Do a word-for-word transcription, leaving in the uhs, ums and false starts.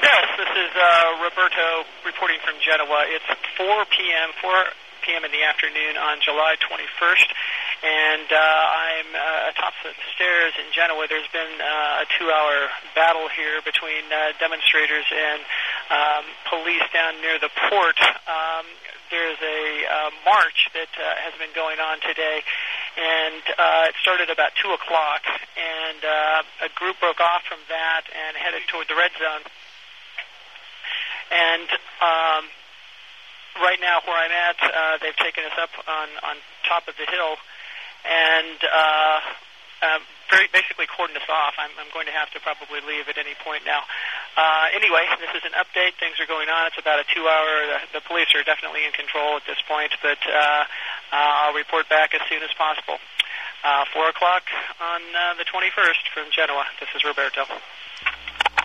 Yes, this is uh, Roberto reporting from Genoa. It's four p.m., four p.m. in the afternoon on July twenty-first, and uh, I'm uh, atop the stairs in Genoa. There's been uh, a two-hour battle here between uh, demonstrators and um, police down near the port. Um, there's a uh, march that uh, has been going on today, and uh, it started about two o'clock, and uh, a group broke off from that and headed toward the red zone. And um, right now, where I'm at, uh, they've taken us up on, on top of the hill and uh, uh, very basically cordoned us off. I'm, I'm going to have to probably leave at any point now. Uh, anyway, this is an update. Things are going on. It's about a two-hour. The, the police are definitely in control at this point, but uh, uh, I'll report back as soon as possible. Uh, four o'clock on uh, the twenty-first from Genoa. This is Roberto.